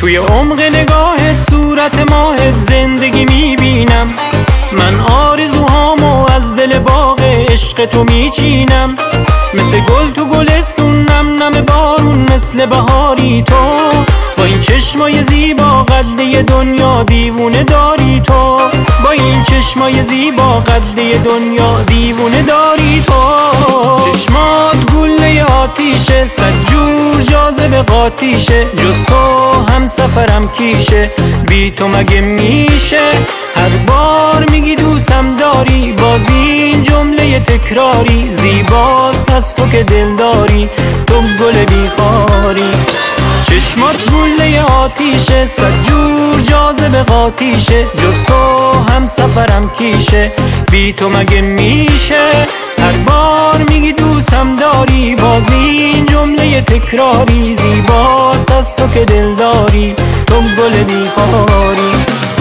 توی عمق نگاهت صورت ماهت زندگی میبینم. من آرزوهامو از دل باغ عشق تو میچینم. مثل گل تو گلستون نم نم بارون، مثل بهاری تو با این چشمای زیبا قده دنیا دیوونه داری تو. با این چشمای زیبا قده دنیا دیوونه داری تو. چشمات گله آتیشه، صد جور جاذبه قاطیشه، جز تو هم سفرم کیشه، بی تو مگه میشه؟ هر بار میگی دوستم داری، باز این جمله تکراری، زیباست از تو که دل داری، تو گل بیخاری. چشمات گله آتیشه، صد جور جاذبه قاطیشه، جز تو هم سفرم کیشه، بی تو مگه میشه؟ هر بار میگی دوستم داری، باز این جمله تکراری، زیباست از تو که دل داری، تو گل بیخاری.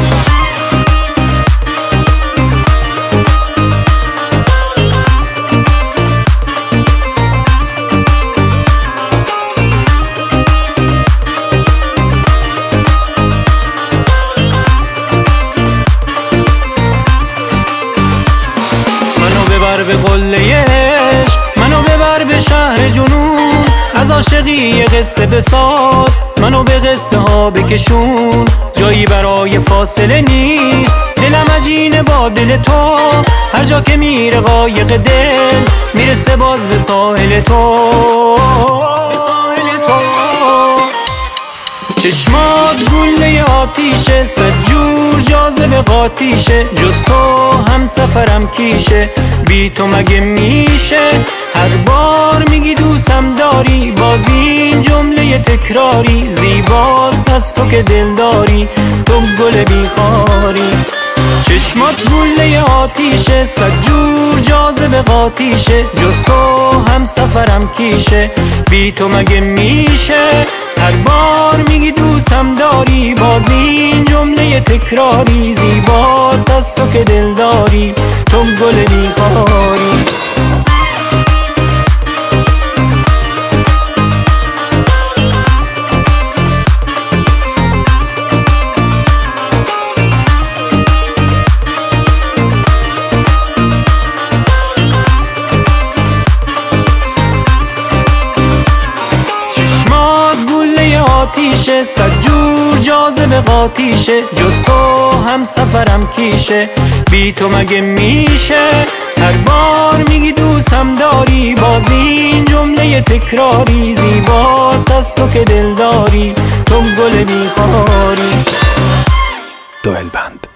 به قله عشق منو ببر به شهر جنون، از عاشقی یه قصه بساز منو به قصه ها بکشون. جایی برای فاصله نیست، دلم عجینه با دل تو، هر جا که میره قایق دل میرسه باز به ساحل تو، به ساحل تو. چشمات گله آتیشه، صد جور جاذبه قاطیشه، جز تو هم سفرم کیشه، بی تو مگه میشه؟ هر بار میگی دوستم داری، باز این جمله تکراری، زیباست از تو که دل داری، تو گل بیخاری. چشمات گله آتیشه، صد جور جاذبه قاطیشه، جز تو هم سفرم کیشه، بی تو مگه میشه؟ هر بار میگی دوستم داری، باز این جمله تکراری، زیباست از تو که دل داری، تو گل بیخاری. آتیشه، صد جور جاذبه قاطیشه، جز تو هم سفرم کیشه، بی تو مگه میشه؟ هر بار میگی دوستم داری، باز این جمله تکراری، زیباست از تو که دل داری، تو گل بیخاری. دوئل بند.